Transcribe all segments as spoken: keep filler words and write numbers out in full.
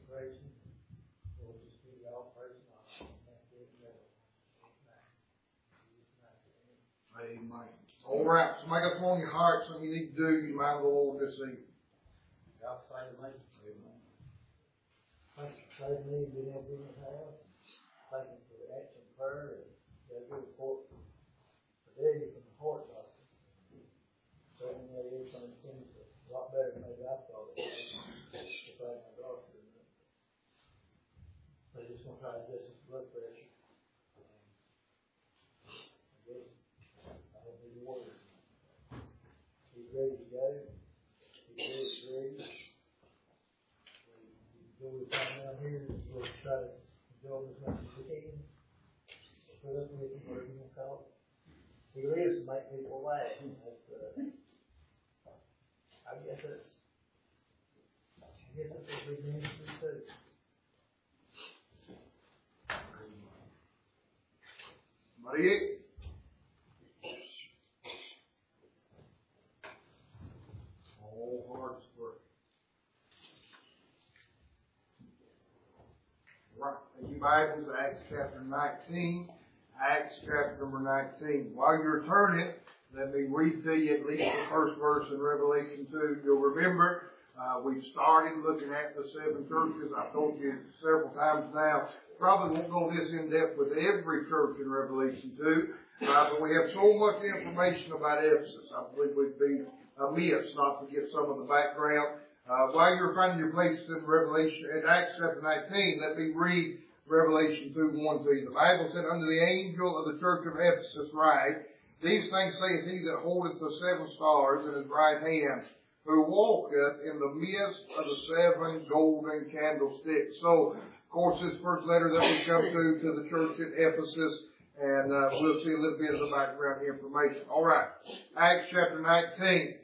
inspiration. We'll just give you all praise and honor. That's it. Amen. All right. Somebody got on your heart, something you need to do. You mind the Lord this evening. God save me. Amen. Thank you for saving me and being able to be in the house. Thank you for the action prayer and that good report for Daddy from the heart doctor. Certainly everything seems a lot better than maybe I thought it was. If I had my doctor. They're just going to try to adjust his blood pressure. I guess I don't need to worry. He's ready to go. He's ready. We'll come down here and we'll try to enjoy him as much as we can. Put up with him, whatever you want to call it. He lives to make people laugh. That's, uh, I guess that's, I guess that's a big ministry too. Marie? All hearts work. Right. In your Bibles, Acts chapter nineteen. Acts chapter number nineteen. While you're turning, let me read to you at least the first verse in Revelation two. You'll remember, uh, we've started looking at the seven churches. I've told you several times now. Probably won't go this in depth with every church in Revelation two. Uh, but we have so much information about Ephesus. I believe we'd be amiss not to get some of the background. Uh, while you're finding your places in Revelation, in Acts chapter nineteen, let me read Revelation two, one to you. The Bible said, "Unto the angel of the church of Ephesus write, These things saith he that holdeth the seven stars in his right hand, who walketh in the midst of the seven golden candlesticks." So, of course, this first letter that we come to, to the church at Ephesus, and uh, we'll see a little bit of the background information. All right. Acts chapter nineteen.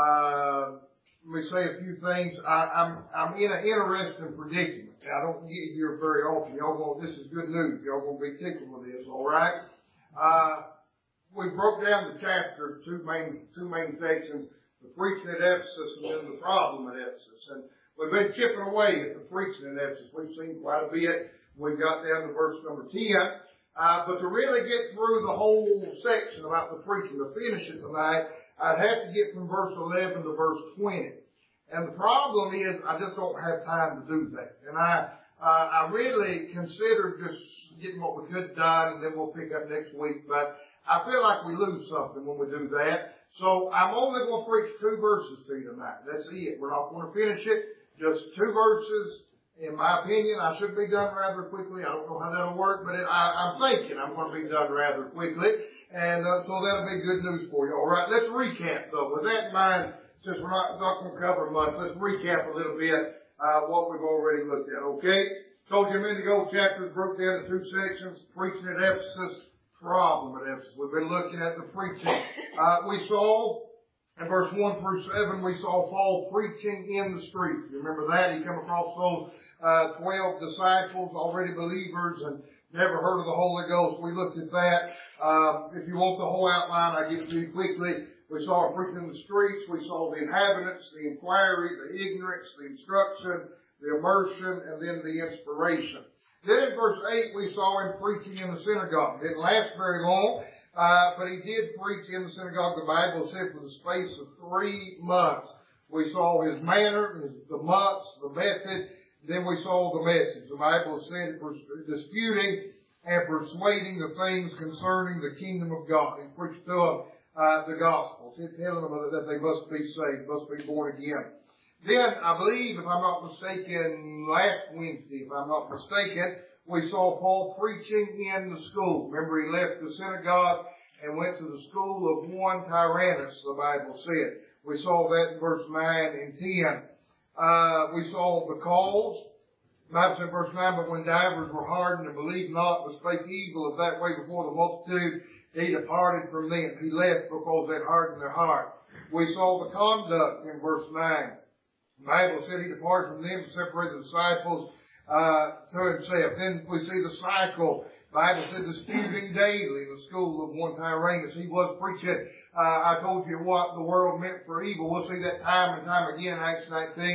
Uh, Let me say a few things. I, I'm, I'm in an interesting predicament. I don't get here very often. Y'all going, this is good news. Y'all going to be tickled with this, all right? Uh, we broke down the chapter, two main, two main sections, the preaching at Ephesus and then the problem at Ephesus. And we've been chipping away at the preaching at Ephesus. We've seen quite a bit. We got down to verse number ten. Uh, but to really get through the whole section about the preaching, to finish it tonight, I'd have to get from verse eleven to verse twenty. And the problem is I just don't have time to do that. And I, uh, I really considered just getting what we could done and then we'll pick up next week. But I feel like we lose something when we do that. So I'm only going to preach two verses to you tonight. That's it. We're not going to finish it. Just two verses. In my opinion, I should be done rather quickly. I don't know how that'll work, but it, I, I'm thinking I'm going to be done rather quickly. And uh, so that'll be good news for you. All right, let's recap, though. With that in mind, since we're not, not going to cover much, let's recap a little bit uh, what we've already looked at, okay? Told you a minute ago, chapters broke down into two sections, preaching at Ephesus, problem at Ephesus. We've been looking at the preaching. Uh, we saw, in verse one through seven, we saw Paul preaching in the street. You remember that? He came across those uh, twelve disciples, already believers, and never heard of the Holy Ghost. We looked at that. Uh, if you want the whole outline, I'll give it to you quickly. We saw him preaching in the streets. We saw the inhabitants, the inquiry, the ignorance, the instruction, the immersion, and then the inspiration. Then in verse eight, we saw him preaching in the synagogue. It didn't last very long, uh, but he did preach in the synagogue. The Bible said for the space of three months. We saw his manner, his, the months, the method. Then we saw the message. The Bible said for disputing and persuading the things concerning the kingdom of God. He preached to them Uh, the gospel, telling them that they must be saved, must be born again. Then, I believe, if I'm not mistaken, last Wednesday, if I'm not mistaken, we saw Paul preaching in the school. Remember, he left the synagogue and went to the school of one Tyrannus, the Bible said. We saw that in verse nine and ten. Uh, we saw the cause. The Bible said in verse nine, "But when divers were hardened and believed not, but spake evil of that way before the multitude, he departed from them." He left because they hardened their heart. We saw the conduct in verse nine. The Bible said he departed from them to separate the disciples uh, to himself. Then we see the cycle. The Bible said disputing daily in the school of one Tyrannus. He was preaching. Uh, I told you what the world meant for evil. We'll see that time and time again in Acts nineteen.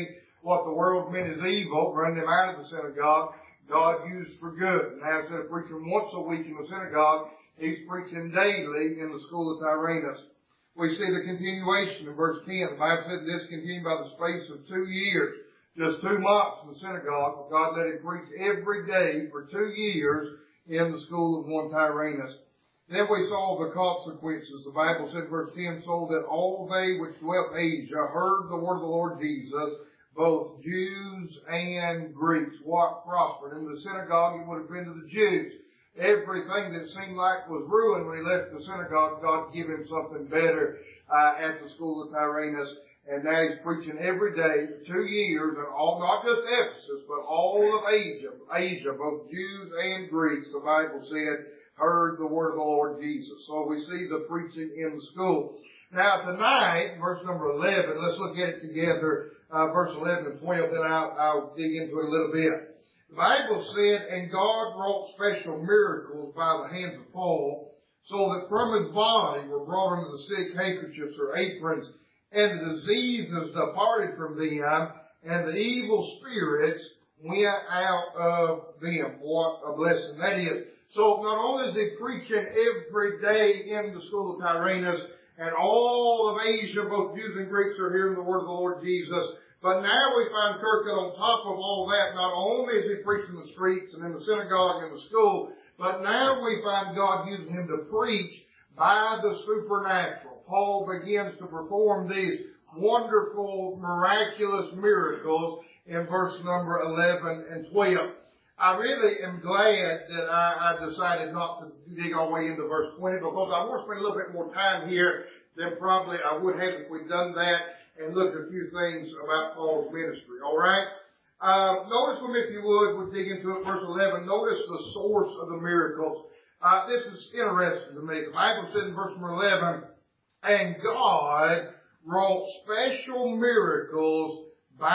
what the world meant as evil, run them out of the synagogue, God used for good. Now instead of preaching once a week in the synagogue, he's preaching daily in the school of Tyrannus. We see the continuation in verse ten. The Bible said this continued by the space of two years, just two months in the synagogue. God let him preach every day for two years in the school of one Tyrannus. Then we saw the consequences. The Bible said in verse ten, so that all they which dwelt in Asia heard the word of the Lord Jesus, both Jews and Greeks. What prospered? In the synagogue it would have been to the Jews. Everything that seemed like was ruined when he left the synagogue, God gave him something better uh, at the school of Tyrannus. And now he's preaching every day for two years, and all, not just Ephesus, but all of Asia, Asia, both Jews and Greeks, the Bible said, heard the word of the Lord Jesus. So we see the preaching in the school. Now tonight, verse number eleven, let's look at it together, uh, verse eleven and twelve, then I'll, I'll dig into it a little bit. The Bible said, and God wrought special miracles by the hands of Paul, so that from his body were brought unto the sick handkerchiefs or aprons, and the diseases departed from them, and the evil spirits went out of them. What a blessing that is. So not only is he preaching every day in the school of Tyrannus, and all of Asia, both Jews and Greeks, are hearing the word of the Lord Jesus, but now we find Kirk that on top of all that, not only is he preaching in the streets and in the synagogue and the school, but now we find God using him to preach by the supernatural. Paul begins to perform these wonderful, miraculous miracles in verse number eleven and twelve. I really am glad that I, I decided not to dig all the way into verse twenty, because I want to spend a little bit more time here than probably I would have if we'd done that and looked at a few things about Paul's ministry. All right? Uh, notice with me, if you would, we'll dig into it, verse eleven. Notice the source of the miracles. Uh, this is interesting to me. The Bible says in verse number eleven, and God wrought special miracles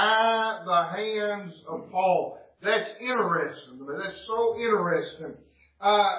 by the hands of Paul. That's interesting to me. That's so interesting. Uh,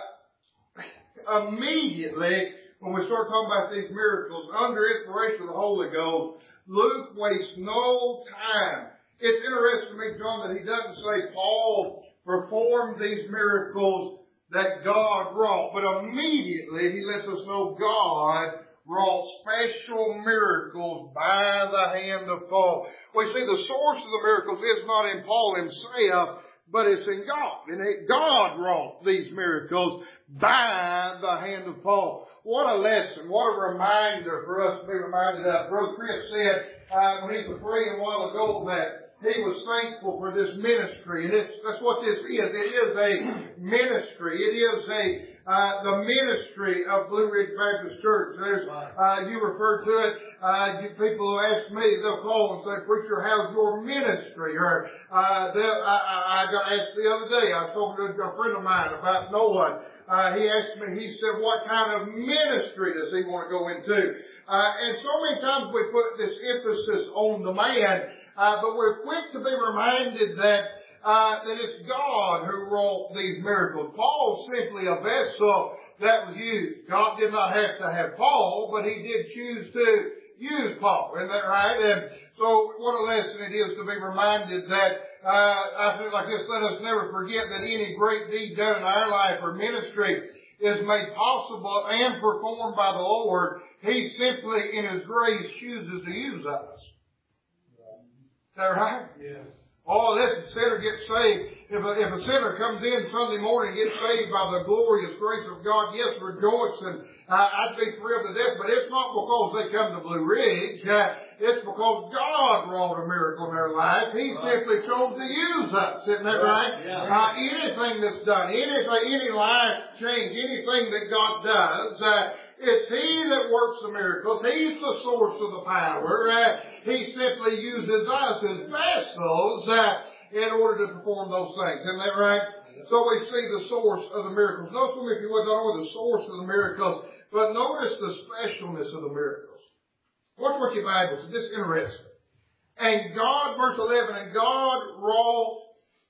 immediately, when we start talking about these miracles, under inspiration of the Holy Ghost, Luke wastes no time. It's interesting to me, John, that he doesn't say Paul performed these miracles that God wrought, but immediately he lets us know God wrought special miracles by the hand of Paul. We see the source of the miracles is not in Paul himself, but it's in God. And God wrought these miracles by the hand of Paul. What a lesson. What a reminder for us to be reminded of. Brother Chris said uh, when he was praying a while ago that he was thankful for this ministry. And it's, that's what this is. It is a ministry. It is a Uh, the ministry of Blue Ridge Baptist Church. There's, uh, you refer to it, uh, you, people who ask me, they'll call and say, preacher, how's your ministry? Or, uh, I, I got asked the other day, I was talking to a friend of mine about Noah. Uh, he asked me, he said, what kind of ministry does he want to go into? Uh, and so many times we put this emphasis on the man, uh, but we're quick to be reminded that Uh, that it's God who wrought these miracles. Paul's simply a vessel that was used. God did not have to have Paul, but he did choose to use Paul. Isn't that right? And so what a lesson it is to be reminded that, uh, I feel like this, let us never forget that any great deed done in our life or ministry is made possible and performed by the Lord. He simply, in His grace, chooses to use us. Is that right? Yes. Oh, let the sinner get saved. If a, if a sinner comes in Sunday morning and gets saved by the glorious grace of God, yes, rejoice, and uh, I'd be thrilled to death, but it's not because they come to Blue Ridge. Uh, it's because God wrought a miracle in their life. He right. simply chose to use us. Isn't that right? Yeah. Uh, anything that's done, anything, any life change, anything that God does, uh, it's He that works the miracles. He's the source of the power. Uh, he simply uses us as vessels uh, in order to perform those things. Isn't that right? So we see the source of the miracles. Notice with me, if you would, not only the source of the miracles, but notice the specialness of the miracles. Watch what your Bible says. This is interesting. And God, verse eleven, and God wrought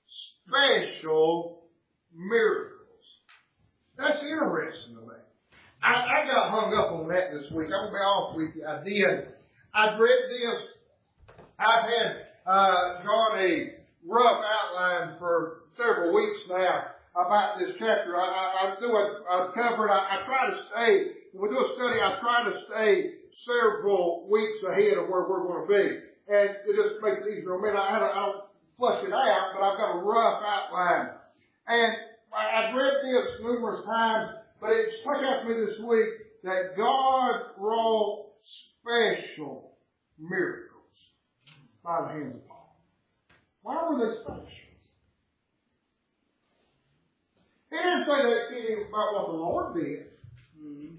special miracles. That's interesting to me. I, I got hung up on that this week. I'm going to be honest with you. I did. I've read this. I've had uh, drawn a rough outline for several weeks now about this chapter. I, I, I do a, a cover. I, I try to stay, when we do a study, I try to stay several weeks ahead of where we're going to be. And it just makes it easier. I mean, I, I don't flush it out, but I've got a rough outline. And I, I've read this numerous times, but it stuck out to me this week that God wrought special miracles by the hands of Paul. Why were they special? He didn't say that anything about what the Lord did. Mm-hmm.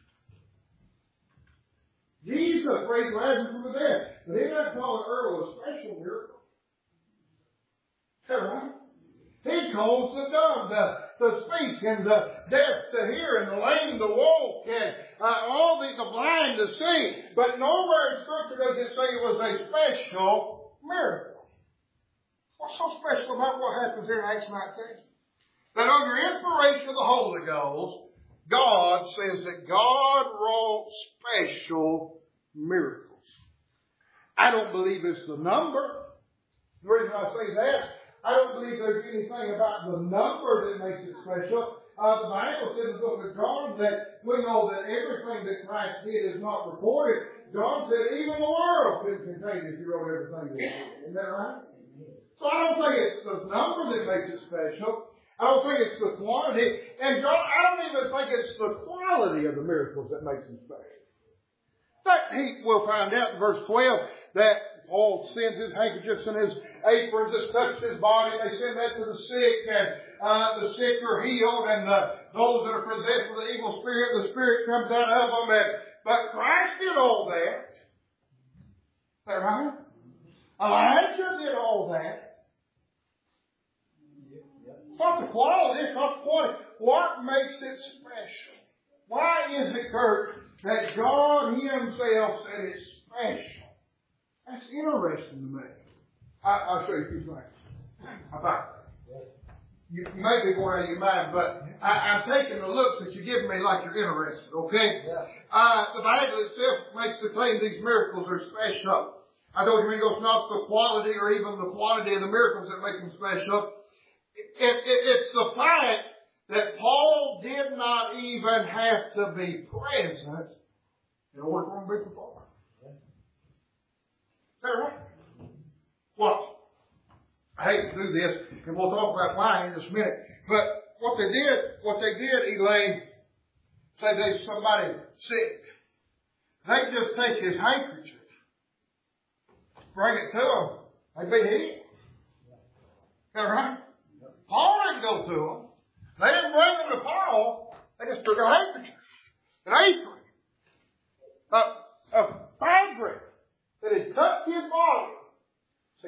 Jesus raised Lazarus from the dead, but he didn't call it early a special miracle. Is that right? He calls the dumb to, to speak, and the deaf to hear, and the lame to walk, and uh, all the, the blind to see. But nowhere in Scripture does it say it was a special miracle. What's so special about what happens here in Acts nineteen? That under inspiration of the Holy Ghost, God says that God wrought special miracles. I don't believe it's the number. The reason I say that, I don't believe there's anything about the number that makes it special. Uh, the Bible says in the book of John that we know that everything that Christ did is not recorded. John said even the world couldn't contain it if you wrote everything that he did. Isn't that right? So I don't think it's the number that makes it special. I don't think it's the quantity. And John, I don't even think it's the quality of the miracles that makes them special. But he will find out in verse twelve that Paul sends his handkerchiefs and his aprons that touch his body. They send that to the sick, and uh, the sick are healed, and uh, those that are possessed with the evil spirit, the spirit comes out of them. And, but Christ did all that. Is that right? Elijah did all that. It's not the quality, it's not the quantity. What makes it special? Why is it, Kurt, that God Himself said it's special? That's interesting to me. I, I'll show you a few things about that. You may be going out of your mind, but I, I'm taking the looks that you're giving me like you're interested, okay? Yeah. Uh, the Bible itself makes the claim these miracles are special. I told you it's not the quality or even the quantity of the miracles that make them special. It, it, it's the fact that Paul did not even have to be present in order for him to be performed. Is that right? What? I hate to do this, and we'll talk about why in just a minute. But what they did, what they did, Elaine, say there's somebody sick. They just take his handkerchief, bring it to him, they'd be healed. Is that right? Paul didn't go to them. They didn't bring them to Paul. They just took a handkerchief, an apron, a, a fabric that had touched his body. See,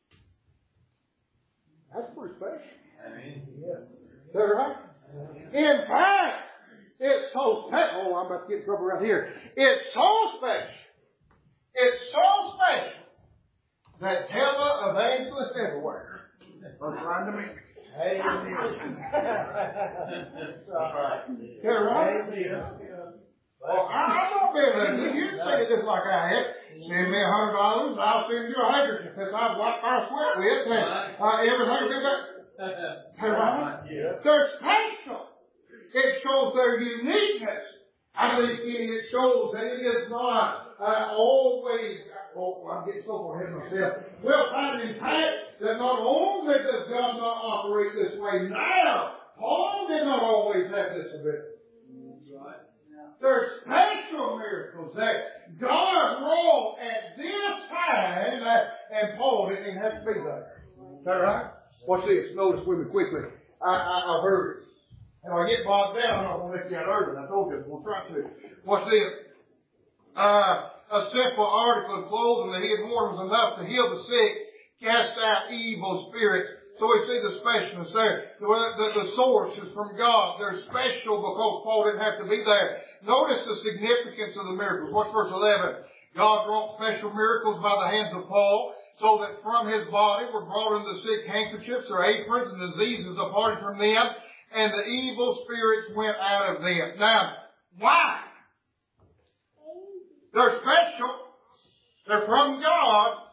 that's pretty special. I mean, yeah. Is that right? In fact, it's so special. Oh, I'm about to get in trouble right here. It's so special. It's so special that televangelists everywhere are trying to meet me. Amen. That's right. You're right. Well, I, I'm not being ugly. You say it just like I have. Send me a hundred dollars, and I'll send you a handkerchief that I've wiped my sweat with, and uh, everything will be better. They're right. They're special. It shows their uniqueness. I believe it shows that it is not uh, always. Oh, I'm getting so far ahead of myself. We'll find in fact that not only does God not operate this way now, Paul did not always have this ability. Right. There are special miracles that God wrought at this time, uh, and Paul didn't even have to be there. Is that right? Watch this. Notice with me quickly. I, I, I've heard it. And I get bogged down, I'm going to let you out early. I told you I was going to try to. Watch this. Uh, a simple article of clothing that he had worn was enough to heal the sick, cast out evil spirits. So we see the specialness there. The, the, the source is from God. They're special because Paul didn't have to be there. Notice the significance of the miracles. Watch verse eleven. God wrought special miracles by the hands of Paul, so that from his body were brought in the sick handkerchiefs or aprons, and diseases departed from them, and the evil spirits went out of them. Now, why? They're special. They're from God.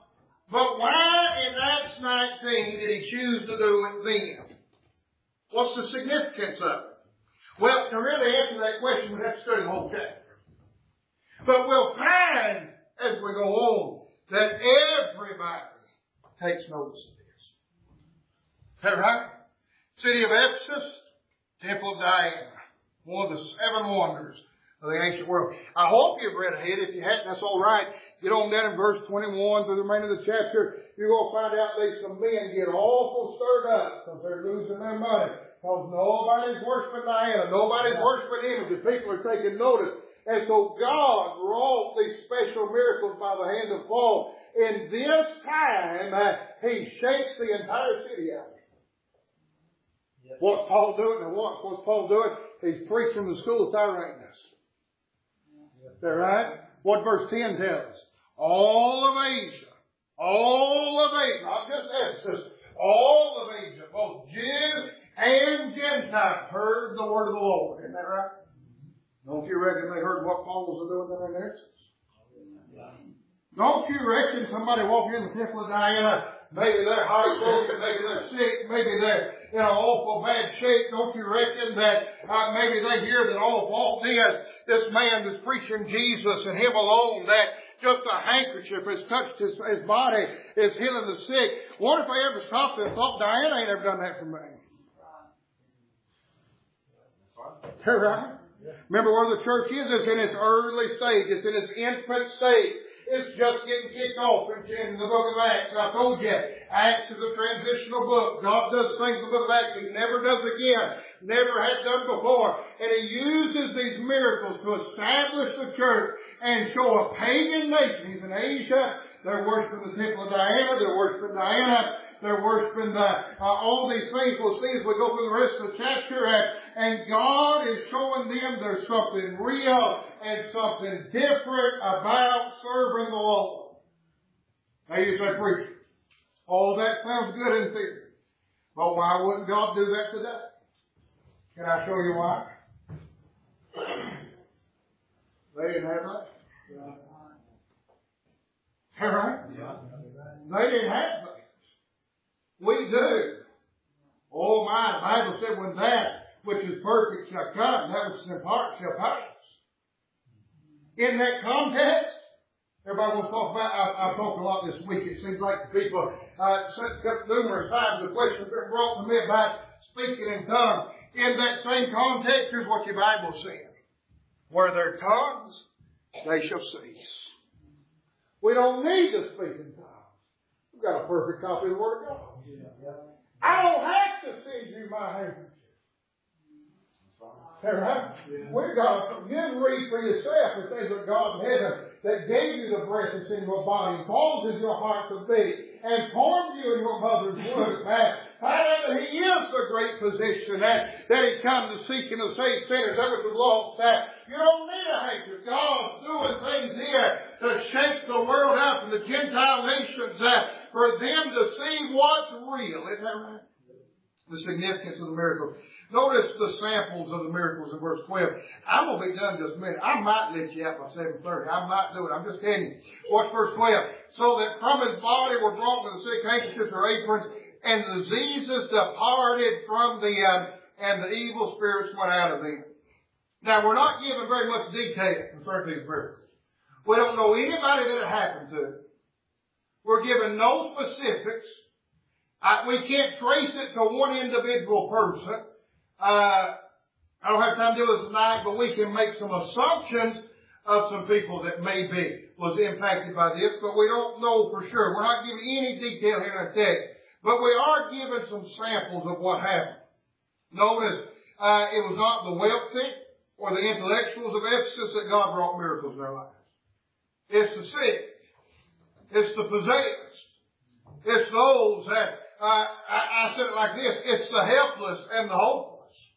But why in Acts nineteen did he choose to do it then? What's the significance of it? Well, to really answer that question, we have to study the whole chapter. But we'll find as we go on that everybody takes notice of this. Is that right? City of Ephesus, Temple of Diana, one of the seven wonders of the ancient world. I hope you've read ahead. If you hadn't, that's all right. Get on down in verse twenty-one through the remainder of the chapter. You're going to find out that some men get awful stirred up because they're losing their money. Because nobody's worshiping Diana. Nobody's worshiping images. People are taking notice. And so God wrought these special miracles by the hand of Paul. In this time, uh, he shakes the entire city out. Yep. What's Paul doing? And what, what's Paul doing? He's preaching the school of Tyrannus. Is that right? What verse ten tells us? All of Asia, all of Asia, not just Ephesus, all of Asia, both Jews and Gentiles, heard the word of the Lord. Isn't that right? Don't you reckon they heard what Paul was doing there in Ephesus? Don't you reckon somebody walking in the temple of Diana, maybe they're heartbroken, maybe they're sick, maybe they're in an awful bad shape. Don't you reckon that uh, maybe they hear that, oh, Paul did, this man is preaching Jesus and him alone, that just a handkerchief has touched his, his body, is healing the sick. What if they ever stopped and thought, Diana ain't ever done that for me? Is that right? Remember where the church is? It's in its early stage. It's in its infant stage. It's just getting kicked off in the book of Acts. I told you, Acts is a transitional book. God does things in the book of Acts He never does again. Never had done before. And He uses these miracles to establish the church and show a pagan nation. He's in Asia. They're worshiping the temple of Diana. They're worshiping Diana. They're worshiping the, uh, all these things. We'll see as we go through the rest of the chapter. And, and God is showing them there's something real and something different about serving the Lord. Now you say, preacher, all that sounds good in theory. But why wouldn't God do that today? Can I show you why? They didn't have that. All right? They didn't have that. We do. Oh my, the Bible said when that which is perfect shall come, that which is in part shall pass. In that context, everybody wants to talk about, I, I've talked a lot this week, it seems like people, uh, numerous times the question has been brought to me about speaking in tongues. In that same context, here's what your Bible said. Where their tongues, they shall cease. We don't need to speak in tongues. We've got a perfect copy of the Word of God. I don't have to send you my handkerchief. Is that right? We've got, you can read for yourself the things of God in heaven that gave you the breath that's in your body, causes your heart to beat, and formed you in your mother's womb. Find out that He is the great physician, that, that He come to seek and to save sinners, that which was lost. That you don't need a handkerchief. God's doing things here to shake the world up and the Gentile nations that for them to see what's real. Isn't that right? The significance of the miracles. Notice the samples of the miracles in verse twelve. I'm going to be done in just a minute. I might let you out by seven thirty. I might do it. I'm just telling you. Watch verse twelve. So that from his body were brought to the sick handkerchiefs or aprons, and the diseases departed from them, and the evil spirits went out of them. Now, we're not given very much detail concerning these miracles. We don't know anybody that it happened to. We're given no specifics. Uh, we can't trace it to one individual person. Uh, I don't have time to do this tonight, but we can make some assumptions of some people that maybe was impacted by this, but we don't know for sure. We're not given any detail here in the text, but we are given some samples of what happened. Notice, uh, it was not the wealthy or the intellectuals of Ephesus that God brought miracles in their lives. It's the sick. It's the possessed. It's those that, uh, I, I said it like this, it's the helpless and the hopeless.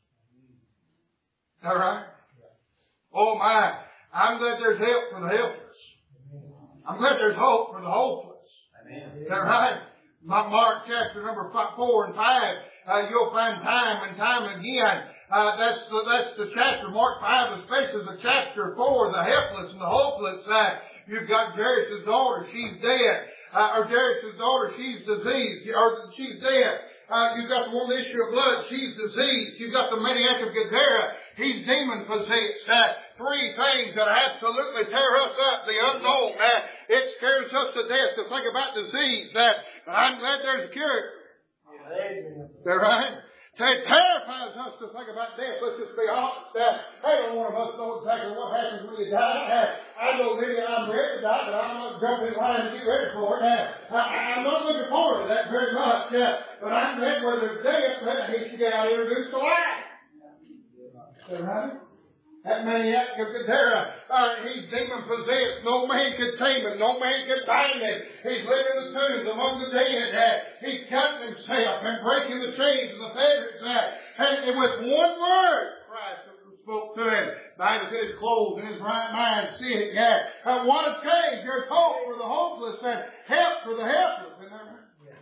All right? Oh my, I'm glad there's help for the helpless. I'm glad there's hope for the hopeless. Amen. Is that right? Mark chapter number five, four and five, uh, you'll find time and time again. Uh, that's the, that's the chapter. Mark five especially is the chapter for the helpless and the hopeless. Uh, you've got Jairus' daughter. She's dead. Uh, or Jairus' daughter, she's diseased, or she's dead. Uh, you've got the one issue of blood, she's diseased. You've got the maniac of Gadara, he's demon possessed. Uh, three things that absolutely tear us up, the unknown. Uh, it scares us to death to think about disease. Uh, but I'm glad there's a cure. Is that right? It terrifies us to think about death. Let's just be honest. Uh, ain't one of us know exactly what happens when you die. Uh, I know maybe I'm ready to die, but I'm not jumping in line to get ready for it. Uh, I, I'm not looking forward to that very much. Uh, but I'm ready where there's death, but he should get out introduced to life. Is that right? That maniac of Gadara, uh, he's demon possessed. No man could tame him. No man could bind him. He's living in the tombs among the dead. Uh, he's cutting himself and breaking the chains and the fetters. Uh, and, and with one word, Christ spoke to him. Bible said his clothes and his right mind sick. Yeah. Uh, what a change. There's hope for the hopeless and help for the helpless. Isn't that right?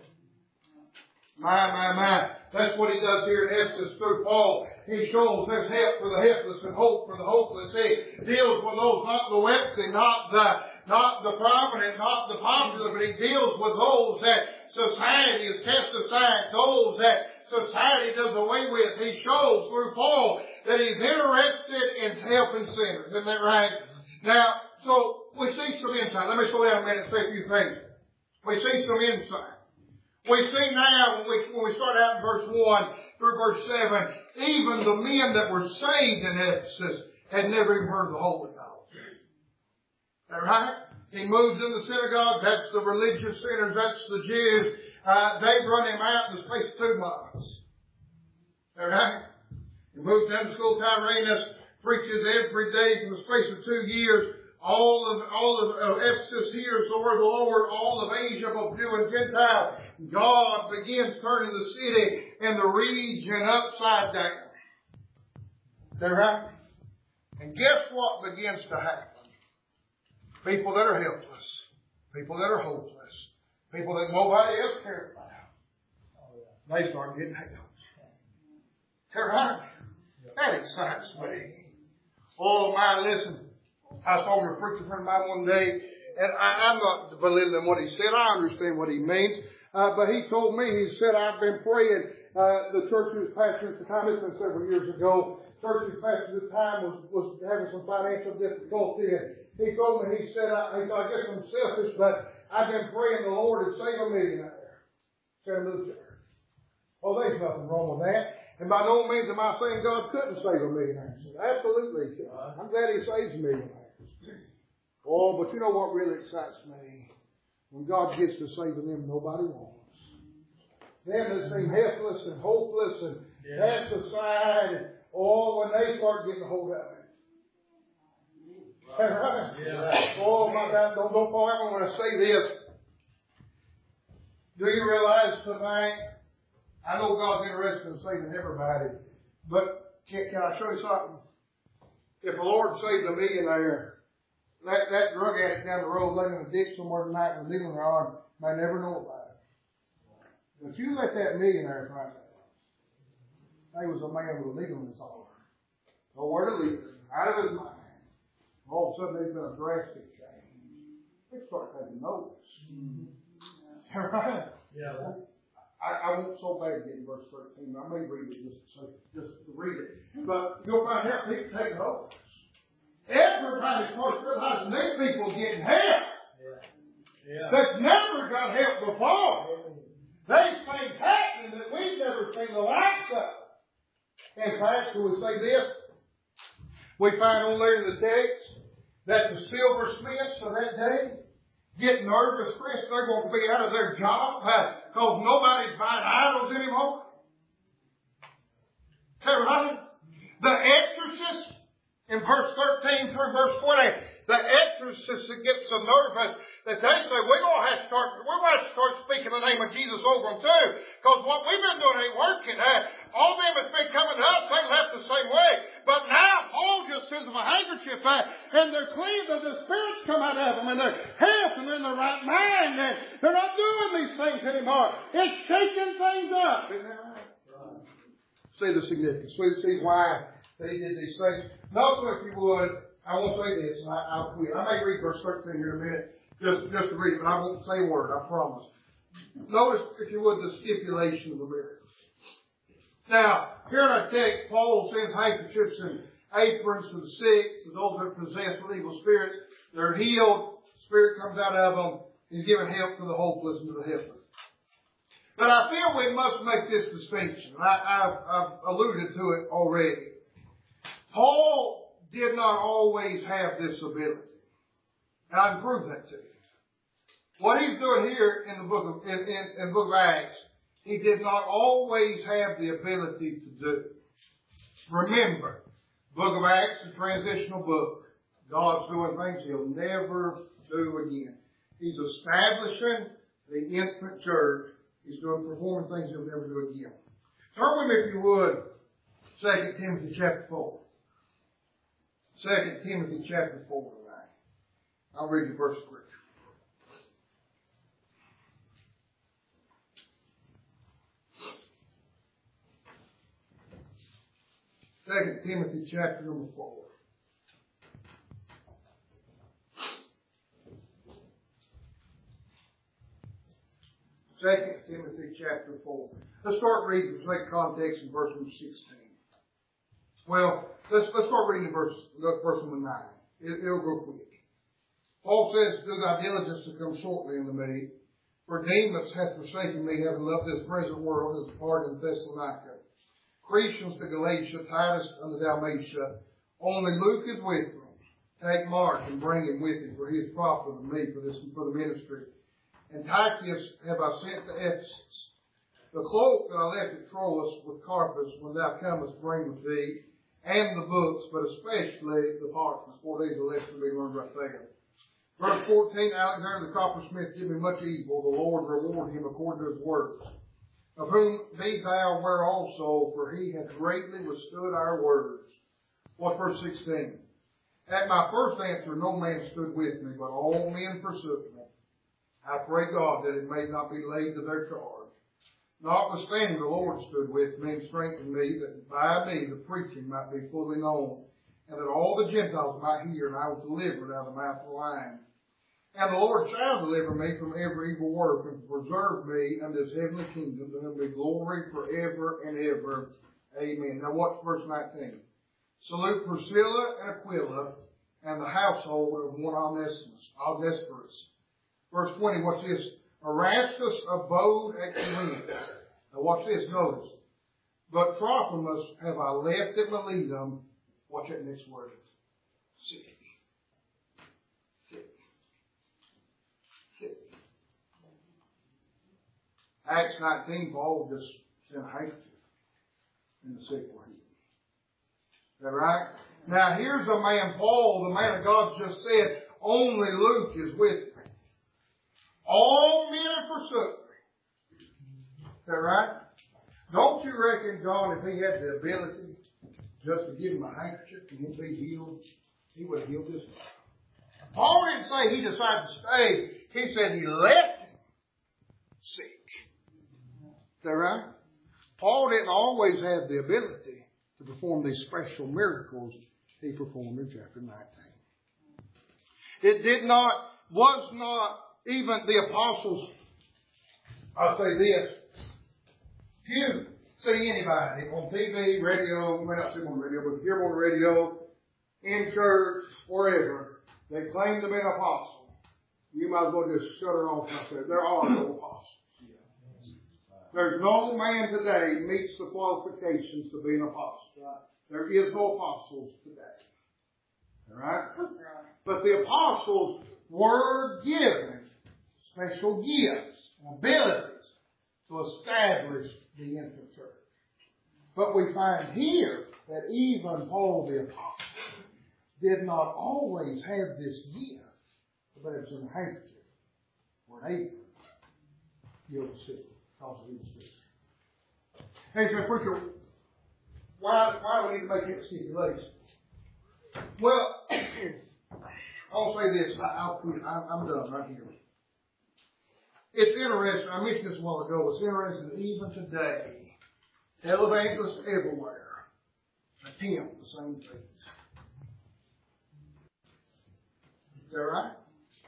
My, my, my. That's what he does here in Ephesus through Paul. He shows there's help for the helpless and hope for the hopeless. He deals with those, not the wealthy, not the, not the prominent, not the popular, but he deals with those that society has cast aside, those that society does away with. He shows through Paul that he's interested in helping sinners. Isn't that right? Now, so we see some insight. Let me slow down a minute and say a few things. We see some insight. We see now, when we, when we start out in verse one through verse seven, even the men that were saved in Ephesus had never even heard of the Holy Ghost. Is that right? He moves in the synagogue. That's the religious sinners. That's the Jews. Uh, they run him out in the space of two months. Is that right? He moves down to school Tyrannus, preaches every day for the space of two years. All of, all of uh, Ephesus hears the word of the Lord. All of Asia, both Jew and Gentile. God begins turning the city and the region upside down. Is that right? And guess what begins to happen? People that are helpless. People that are hopeless. People that nobody else cares about. They start getting help. Is that right? That excites me. Oh my, listen. I was talking to a preacher friend of mine one day, and I, I'm not belittling what he said. I understand what he means. Uh, but he told me, he said, I've been praying, uh, the church he was pastoring at the time, it's been several years ago, church he was pastoring at the time was, was having some financial difficulty, and he told me, he said, I, he said, I guess I'm selfish, but I've been praying the Lord to save a millionaire. Send him to the church. Well, there's nothing wrong with that. And by no means am I saying God couldn't save a millionaire. Absolutely. I'm glad he saves millionaires. Oh, but you know what really excites me? When God gets to saving them nobody wants. Them that seem helpless and hopeless and cast aside. And, oh, when they start getting a hold of it. Right? Yeah. Oh, my God, don't, don't fall out when I say this. Do you realize tonight, I know God's interested in saving everybody, but can, can I show you something? If the Lord saved a millionaire, That, that drug addict down the road laying in a ditch somewhere tonight with a needle in their arm may never know about it. But you let that millionaire find out. There was a man with a needle in his arm. Nowhere to leave him, out of his mind. All of a sudden there's been a drastic change. They start taking notice. Mm-hmm. Right? Yeah. I, I won't so bad get in verse thirteen. I may read it just to, just to read it. But you'll find out people take notice. Everybody starts realizing these people getting help. Yeah. Yeah. That's never got help before. These things happening that we've never seen the likes of. In fact, can we say this? We find on there in the text that the silversmiths of that day get nervous, Chris, they're going to be out of their job because nobody's buying idols anymore. Is that right? The exorcists, in verse thirteen through verse twenty, the exorcists that get so nervous that they say, we're going to have to start, we're going to have to start speaking the name of Jesus over them too. Because what we've been doing ain't working. Uh, all them that's been coming to us, they left the same way. But now Paul just sends them a handkerchief uh, and they're clean, and the spirits come out of them, and they're healthy, and they're in the right mind, and they're not doing these things anymore. It's shaking things up. Isn't that right? Right. See the significance. See why they did these things. Also, if you would, I won't say this, and I, I'll quit. I may read verse thirteen here in a minute. Just, just to read it, but I won't say a word, I promise. Notice, if you would, the stipulation of the miracles. Now, here in our text, Paul sends handkerchiefs and aprons to the sick, to those that are possessed with evil spirits. They're healed, spirit comes out of them. He's giving help to the hopeless and to the helpless. But I feel we must make this distinction. I, I've, I've alluded to it already. Paul did not always have this ability. And I can prove that to you. What he's doing here in the book of, in, in, in the book of Acts, he did not always have the ability to do. Remember, book of Acts is a transitional book. God's doing things he'll never do again. He's establishing the infant church. He's doing, performing things he'll never do again. Turn with me, if you would, Second Timothy chapter four. Second Timothy chapter four tonight. I'll read you verse scripture. Second Timothy chapter number four. Second Timothy chapter four. Let's start reading for sake of context in verse number sixteen. Well, let's let's start reading verse verse number nine. It, it'll go quick. Paul says, "Do thy diligence to come shortly unto me, for Demas hath forsaken me, having loved this present world, and is departed in Thessalonica. Crescens to Galatia, Titus unto Dalmatia. Only Luke is with me. Take Mark and bring him with him, for he is profitable to me for this for the ministry. And Tychicus have I sent to Ephesus. The cloak that I left at Troas with Carpus, when thou comest, bring with thee, and the books, but especially the parchments, for these are left to be learned right there." Verse fourteen, "Alexander the coppersmith did me much evil. The Lord reward him according to his works. Of whom be thou aware also, for he hath greatly withstood our words." What's verse sixteen? "At my first answer no man stood with me, but all men forsook me. I pray God that it may not be laid to their charge. Notwithstanding, the Lord stood with me and strengthened me, that by me the preaching might be fully known, and that all the Gentiles might hear, and I was delivered out of the mouth of the lion. And the Lord shall deliver me from every evil work, and preserve me unto his heavenly kingdom, to whom be glory forever and ever. Amen." Now watch verse nineteen. "Salute Priscilla and Aquila, and the household of one Onesimus, Onesiphorus." Verse twenty, watch this. "Erastus abode at Corinth." Now watch this, notice. "But Trophimus have I left at Miletum." Watch that next word. Sick. Sick. Sick. Acts nineteen, Paul just sent a handkerchief, and the sick were healed. Is that right? Now here's a man, Paul, the man of God, just said, "Only Luke is with me. All men forsook me." Is that right? Don't you reckon, John, if he had the ability just to give him a handkerchief and he'd be healed, he would have healed this man? Paul didn't say he decided to stay. He said he left him sick. Is that right? Paul didn't always have the ability to perform these special miracles he performed in chapter nineteen. It did not, was not, even the apostles, I'll say this, you see anybody on T V, radio, you may not see them on the radio, but if you hear them on the radio, in church, wherever, they claim to be an apostle, you might as well just shut it off and say, there are no apostles. There's no man today meets the qualifications to be an apostle. There is no apostles today. All right? But the apostles were given special gifts and abilities to establish the infant church. But we find here that even Paul the apostle did not always have this gift, but it's in a handkerchief or an apron. You'll see, because of these things. Hey, so preacher, why, why do we need to make that stipulation? Well, I'll say this. I, I'll quit. I'm, I'm done right here. It's interesting. I mentioned this a while ago. It's interesting that even today, televangelists everywhere attempt the same things. Is that right?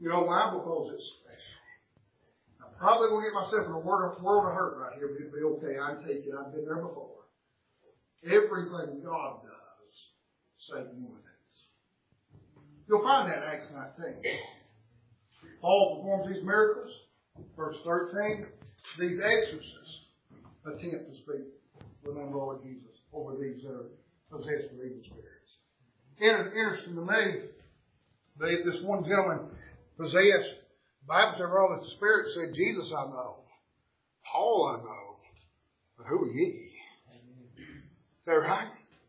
You know why? Because it's special. I probably will get myself in a world, world of hurt right here, but it'll be okay. I can take it. I've been there before. Everything God does, Satan imitates. You'll find that in Acts nineteen. Paul performs these miracles. Verse thirteen, these exorcists attempt to speak with the Lord Jesus over these that are possessed with evil spirits. Inter- interesting to me, they, this one gentleman possessed, the Bible said, well, the Spirit said, Jesus I know, Paul I know, but who are ye? Is that right?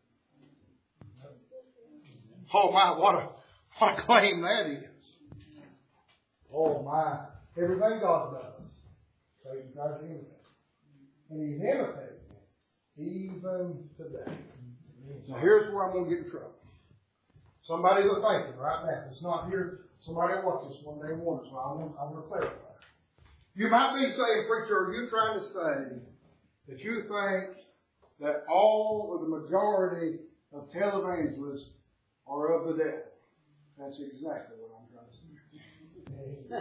Oh my, what a, what a claim that is. Oh my, everything God does, Satan tries to imitate. And he's imitating it, even today. Now here's where I'm going to get in trouble. Somebody's thinking right now, it's not here, somebody watch this one day wonders, so I want, I want to clarify. You might be saying, preacher, are you trying to say that you think that all or the majority of televangelists are of the devil? That's exactly what I'm trying to say.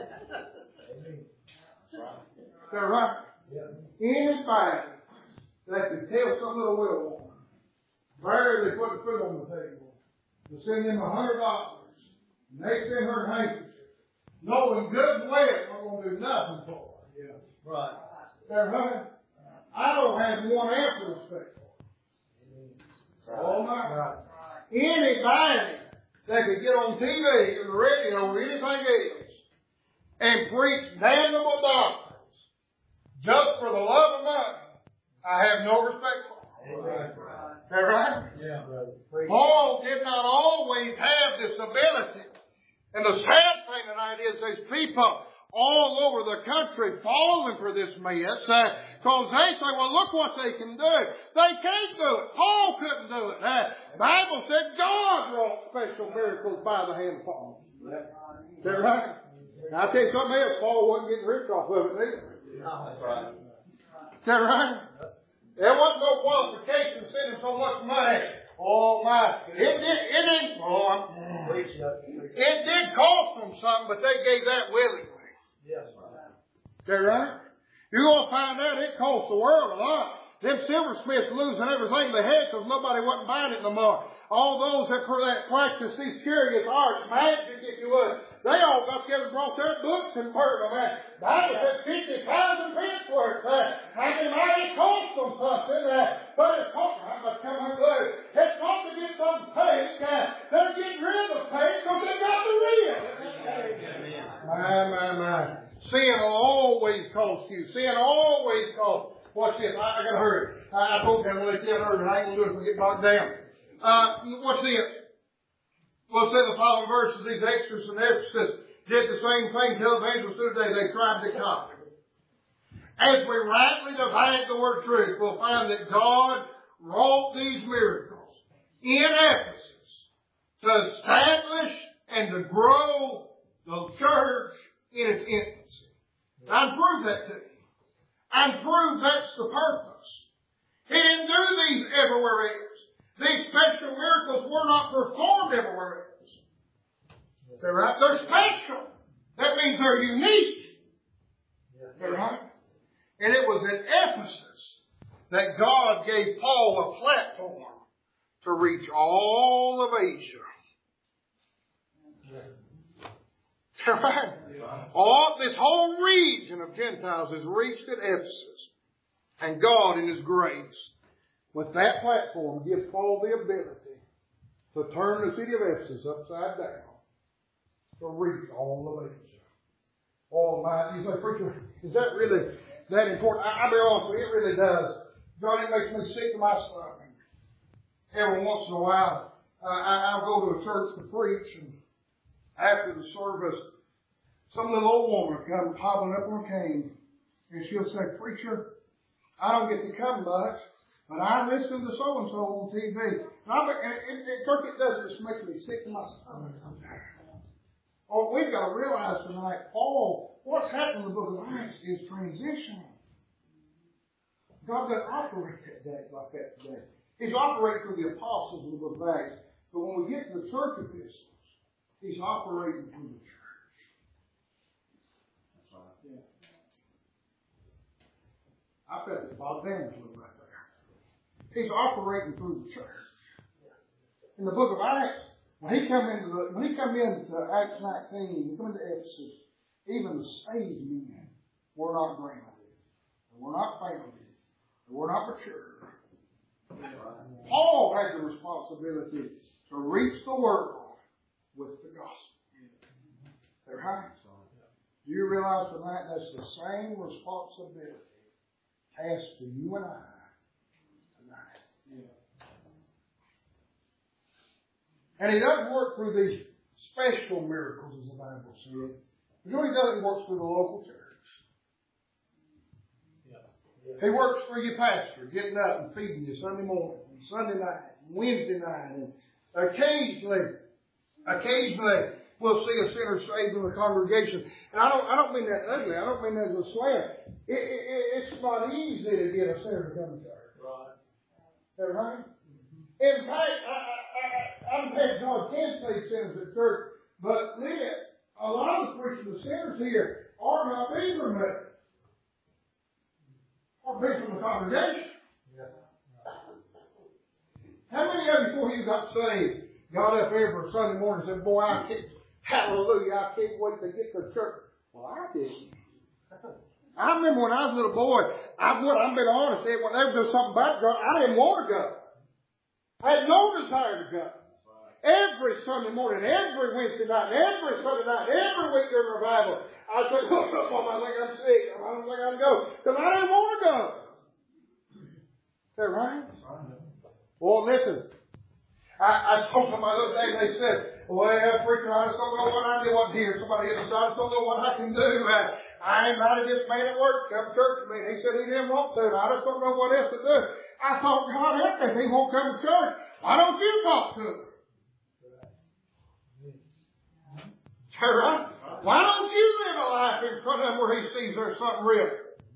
Is that right? Yeah. Anybody that can tell some little widow woman, barely put the food on the table, to send them a hundred dollars, and they send her a handkerchief, knowing good well we're going to do nothing for her. Yeah. Right. Is that right? I don't have one ounce of respect for her. Oh my God. Anybody that could get on T V or the radio or anything else and preach damnable doctrines just for the love of money, I have no respect for them. Right. Is that right? Yeah, brother. Paul did not always have this ability. And the sad thing tonight is there's people all over the country falling for this mess because uh, they say, well, look what they can do. They can't do it. Paul couldn't do it. Uh, the Bible said God wrought special miracles by the hand of Paul. Is that right? Now, I'll tell you something else. Paul wasn't getting rich off of it either. No, that's right. Is that right? There wasn't no qualification to send him so much money. Oh my! It did. It didn't. Oh, it did cost them something, but they gave that willingly. Yes. Is that right? You're gonna find out it cost the world a lot. Them silversmiths losing everything they had because nobody wasn't buying it no more. All those that, that practice these curious arts, magic, if you would, they all got together and brought their books and burned them. The Bible said fifty thousand pence worth. Uh, I mean, it cost them something, uh, but it's cost them. I must come and look. It's not to get some fake. Uh, they're getting rid of the fake because they got the real. My, my, my. Sin will always cost you. Sin always costs. Watch this. I, I gotta hurry. I, I told you I'm gonna let you have heard, and I ain't gonna do it if we get bogged down. Uh, watch this. Well, say the following verses, these exorcists in Ephesus did the same thing televangelists do today. They tried to copy. As we rightly divide the word truth, we'll find that God wrought these miracles in Ephesus to establish and to grow the church in its infancy. I'd prove that to you. I'd prove that's the purpose. He didn't do these everywhere else. These special miracles were not performed everywhere else. Is that right? They're special. That means they're unique. Is that right? And it was in Ephesus that God gave Paul a platform to reach all of Asia. Is that right? All this whole region of Gentiles is reached at Ephesus. And God, in His grace, with that platform, gives Paul the ability to turn the city of Ephesus upside down to reach all of Asia. Oh my, you say, preacher, is that really that important? I, I'll be honest with you, it really does. God, it makes me sick to my stomach. Every once in a while, uh, I, I'll go to a church to preach, and after the service, some little old woman will come hobbling up on a cane, and she'll say, preacher, I don't get to come much, but I listen to so-and-so on T V. And I, and, and, and church, it does, it just makes me sick to my stomach sometimes. Oh, we've got to realize tonight, Paul, what's happening in the book of Acts is transitional. God doesn't operate that day like that today. He's operating through the apostles in the book of Acts. But when we get to the church epistles, He's operating through the church. I bet it's Bob Daniels right there. He's operating through the church. In the book of Acts, when he come into the, when he come into Acts nineteen, he come into Ephesus, even the saved men were not grounded. They were not founded. They were not mature. Paul had the responsibility to reach the world with the gospel. They're high. Do you realize tonight that's the same responsibility passed to you and I tonight? Yeah. And he doesn't work through these special miracles, as the Bible said. You know, he doesn't work through the local church. Yeah. Yeah. He works through your pastor, getting up and feeding you Sunday morning, and Sunday night, and Wednesday night, and occasionally, occasionally, we'll see a sinner saved in the congregation. And I don't, I don't mean that ugly. I don't mean that as a slam. It, it, it's not easy to get a sinner to come to church. Right. Is that right? Mm-hmm. In fact, I, I, I, I'm glad God can save sinners at church, but then a lot of the preaching, the sinners here are not being removed. Or being from the congregation. Yeah. How many of you, before you got saved, got up every Sunday morning and said, boy, I can't, hallelujah, I can't wait to get to church? Well, I didn't. I remember when I was a little boy, I would, I'm being honest, when they would do something about God, I didn't want to go. I had no desire to go. Every Sunday morning, every Wednesday night, every Sunday night, every week during revival, I'd say, look, look, Mom, I think I'm sick. I don't think I can go. Because I didn't want to go. Is that right? Well, listen. I, I told them the other day, they said, well, preacher, I just don't know what I do up here. Somebody else, I just don't know what I can do. I, I invited this man at work to come to church with me. He said he didn't want to, and I just don't know what else to do. I thought, God help me if he won't come to church. Why don't you talk to him? Is that right? Why don't you live a life in front of him where he sees there's something real?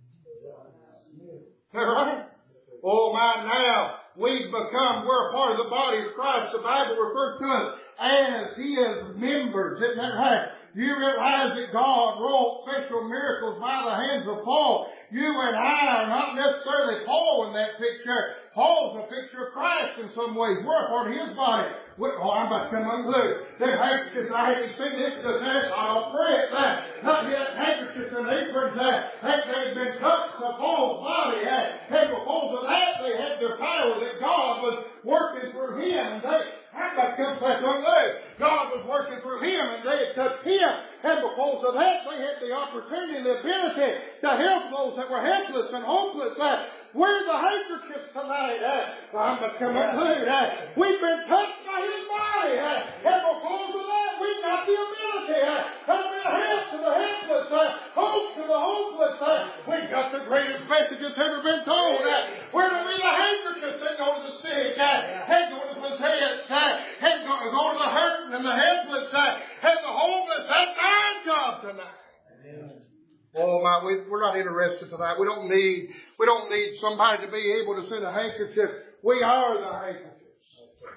Is that right? Oh my, now we've become, we're a part of the body of Christ. The Bible refers to us as his members. Isn't that right? You realize that God wrought special miracles by the hands of Paul. You and I are not necessarily Paul in that picture. Paul's a picture of Christ in some ways. We're a part of his body. We're, oh, I'm about to come unglued. Them handkerchiefs, I hate to see this because that's I'll pray it that. Not yet handkerchiefs and aprons that. That they've been touched to Paul's body. And because of that, they had the power that God was working through him. And they, I'm about to come back unglued. God was working through him and they had touched him. And because of that, they had the opportunity and the ability to help those that were helpless and hopeless. Uh, we're the handkerchiefs tonight. Uh, I'm about to come unglued. Uh, we've been touched by his body. Uh, and because of that, we've got the ability uh, to be a help to the helpless, uh, hope to the hopeless. Uh, we've got the greatest message that's ever been told. Uh, we're to be the handkerchiefs that go to the sick, uh, and go to the possessed, uh, and go, go to the hurting and the helpless, uh, and the homeless. That's our job tonight. Amen. Oh my, we, we're not interested tonight. We don't need, we don't need somebody to be able to send a handkerchief. We are the handkerchiefs.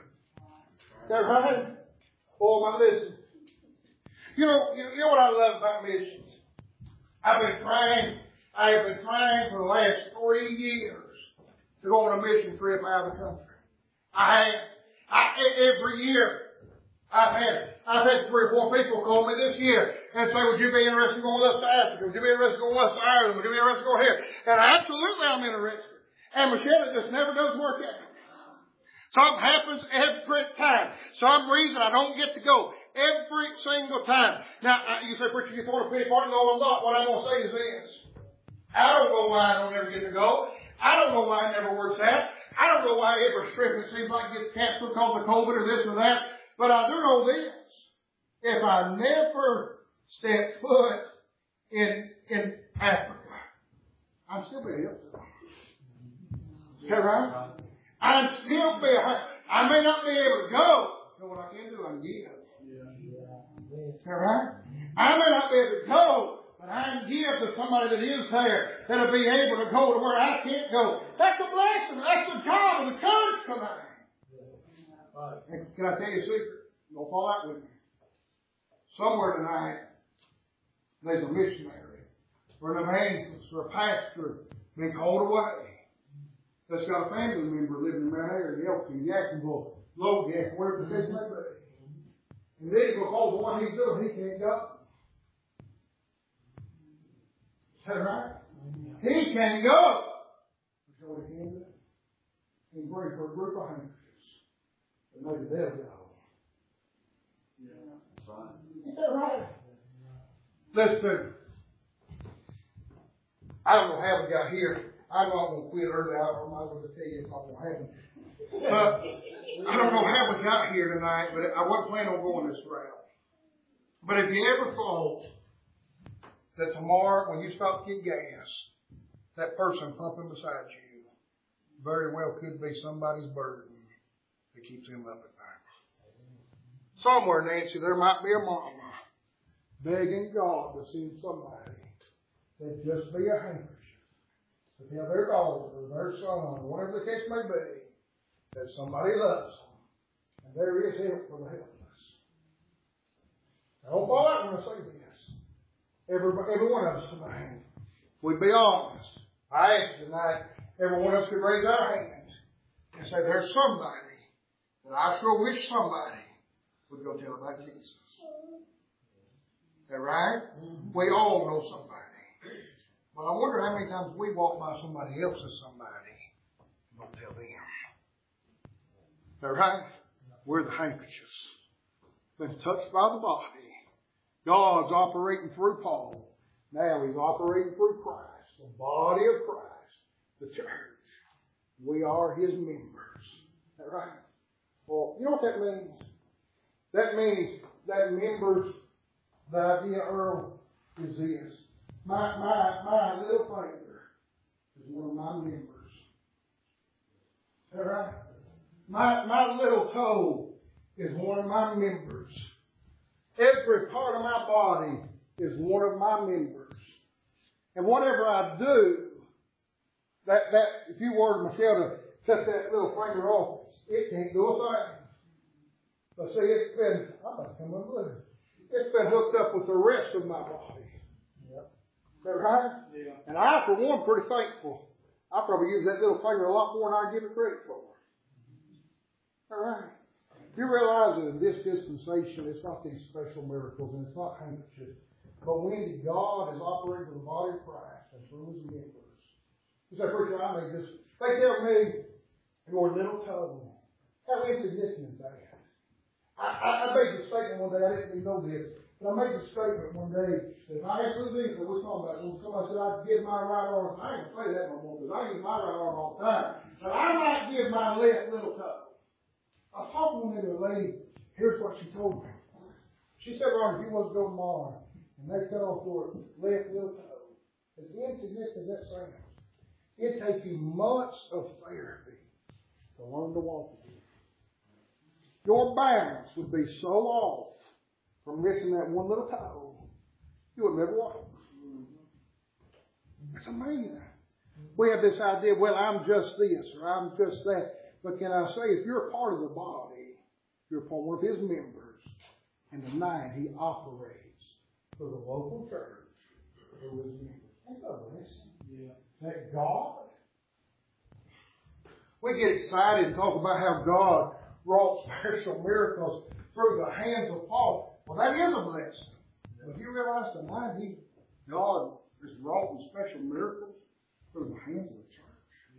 Is that right? Oh my, listen. You know, you, you know what I love about missions? I've been trying, I have been trying for the last three years to go on a mission trip out of the country. I have, I, every year, I've had, I've had three or four people call me this year and say, would you be interested in going with us to Africa? Would you be interested in going with us to Ireland? Would you be interested in going here? And absolutely I'm interested. And Michelle, it just never does work out. Something happens every time. Some reason I don't get to go. Every single time. Now, you say, preacher, you throwing a pity party? No, I'm not. What I'm going to say is this. I don't know why I don't ever get to go. I don't know why it never works out. I don't know why every trip it seems like it gets canceled because of COVID or this or that. But I do know this. If I never step foot in, in Africa, I'm still be here. Is that right? I'm still be I may not be able to go. You know what I can do? I can give. Is that right? I may not be able to go, but I can give to somebody that is there that'll be able to go to where I can't go. That's a blessing. That's the job of the church tonight. And can I tell you a secret? Don't fall out with me. Somewhere tonight, there's a missionary or an evangelist or a pastor been called away that's got a family member living in that area, Elkin, Jacksonville, Logan, wherever the case may be. And then because of what he's doing, he can't go. Is that right? He can't go. That's what he can do. He can pray for a group of handkerchiefs. But maybe they'll go. Yeah. Right. Is that right? Listen. I don't know how we got here. I'm not going to quit early. I don't know what to tell you. It's not going to happen. But I don't know how we got here tonight, but I wasn't planning on going this route. But if you ever thought that tomorrow when you stop to get gas, that person pumping beside you very well could be somebody's burden that keeps them up at night. Somewhere, Nancy, there might be a mama begging God to send somebody that just be a handkerchief to tell their daughter or their son, or whatever the case may be, that somebody loves them. And there is help for the helpless. Now, don't fall out when I say this. Every, every one of us tonight, we'd be honest. I ask you tonight, every one of us could raise our hands and say, there's somebody that I sure wish somebody would go tell about Jesus. Is that right? Mm-hmm. We all know somebody. But I wonder how many times we walk by somebody else's somebody and don't tell them. Is that right? We're the handkerchiefs. Been touched by the body. God's operating through Paul. Now He's operating through Christ. The body of Christ. The church. We are His members. Is that right? Well, you know what that means? That means that members, the idea, Earl, is this. My, my, my little finger is one of my members. Is that right? My, my little toe is one of my members. Every part of my body is one of my members. And whatever I do, that, that, if you were Michelle to cut that little finger off, it can't do a thing. But see, it's been, I'm not coming unglued. It's been hooked up with the rest of my body. Yep. Is that right? Yeah. And I, for one, pretty thankful. I probably use that little finger a lot more than I give it credit for. All right. You realize that in this dispensation, it's not these special miracles and it's not handkerchiefs. But when God is operating with the body of Christ and through His members. You say, preacher, I made this. They tell me, your little toe, how insignificant that is. I, I, I made the statement one day, I didn't even know this, but I made the statement one day that if I had two things that we're talking about, when somebody said I'd give my right arm, I ain't gonna say that no more because I use my right arm all the time. But I might give my left little toe. I was talking to a lady, here's what she told me. She said, Ron, if you was to go tomorrow and they cut off your left little toe, as insignificant as that sounds, it'd take you months of therapy to learn to walk again. Your balance would be so off from missing that one little toe, you would never walk. It's amazing. We have this idea, well, I'm just this or I'm just that. But can I say, if you're a part of the body, you're one of His members, and tonight He operates for the local church through His members. Ain't that a blessing? Yeah. That God, we get excited and talk about how God wrought special miracles through the hands of Paul. Well, that is a blessing. Yeah. But you realize tonight He, God is wrought special miracles through the hands of the church.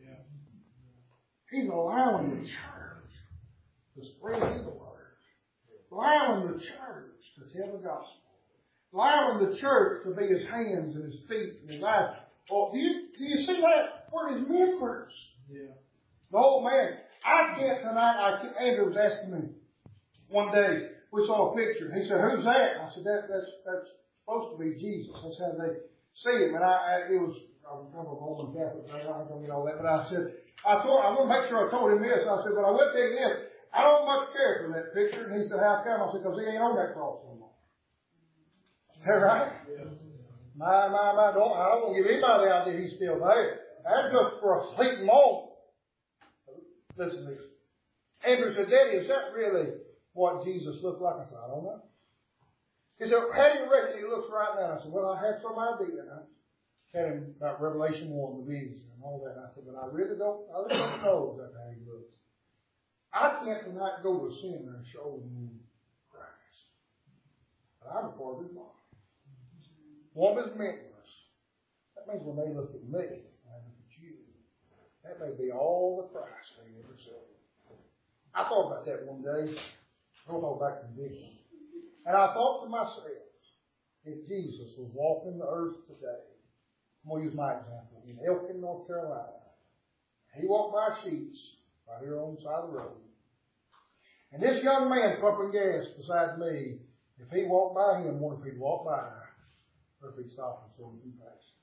He's allowing the church to spread His word. Allowing the church to tell the gospel. Allowing the church to be His hands and His feet and His eyes. Well, do you, do you see that? We're His members. Yeah. The old man. I can't tonight, I can't, Andrew was asking me one day, we saw a picture. He said, who's that? I said, that, that's, that's supposed to be Jesus. That's how they see Him. And I, I it was, I'm a Roman Catholic, I'm not going to get all that, but I said, I thought, I want to make sure I told him this. I said, but I went there this. I don't much care for that picture. And he said, how come? I said, because he ain't on that cross no more. Is that right? Yeah. My, my, my, don't, I don't want to give anybody the idea he's still there. That's just for a fleeting moment. Listen to this. Andrew said, Daddy, is that really what Jesus looked like? I said, I don't know. He said, how do you reckon he looks right now? I said, well, I have some idea. tell him about Revelation one, the vision and all that. And I said, but I really don't, I really don't know that how he looks. I can't tonight go to a sinner and show him Christ. But I'm a part of his body. One of his members. That means when they look at me, when they look at you, that may be all the Christ they ever saw. I thought about that one day. I don't know about conviction. And I thought to myself, if Jesus was walking the earth today, I'm going to use my example, in Elkin, North Carolina, he walked by Sheets, right here on the side of the road. And this young man pumping gas beside me, if he walked by him, what if he'd walk by, or if he'd stop and show him compassion?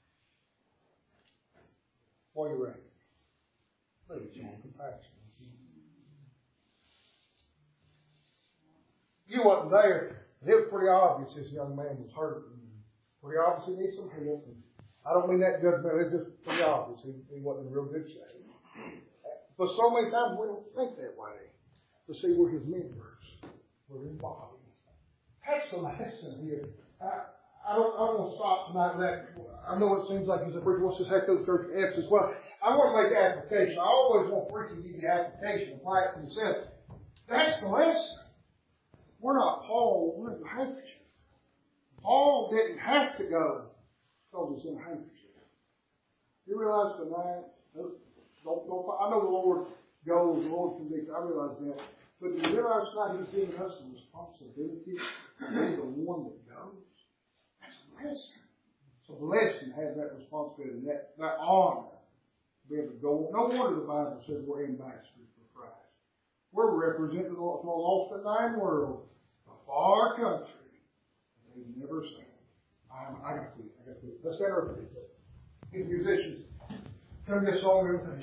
What do you reckon? Please show him compassion. You wasn't there, but it was pretty obvious this young man was hurting. Pretty obvious he needs some help. And I don't mean that judgmental, it's just pretty obvious he, he wasn't in real good shape. But so many times we don't think that way. To see we're his members, we're his body. That's the lesson here. I, I don't, I don't want to stop tonight with that. I know it seems like he's a preacher wants to heck those church in Ephesus. Well, I want to make the application. I always want preaching to give you the application, apply it to yourself. That's the lesson. We're not Paul, we're in the handkerchief. Paul didn't have to go because he's in the handkerchief. You realize tonight, don't, don't, I know the Lord goes, the Lord convicts, I realize that. But do you realize tonight he's giving us the responsibility to be the one that goes? That's a blessing. It's a blessing to have that responsibility, that, that honor to be able to go on. No wonder the Bible says we're ambassadors for Christ. We're representing to a lost and dying world, a far country that they've never seen. I'm, I got to quit. I got to quit. Let's stand up. These musicians, come this song and everything.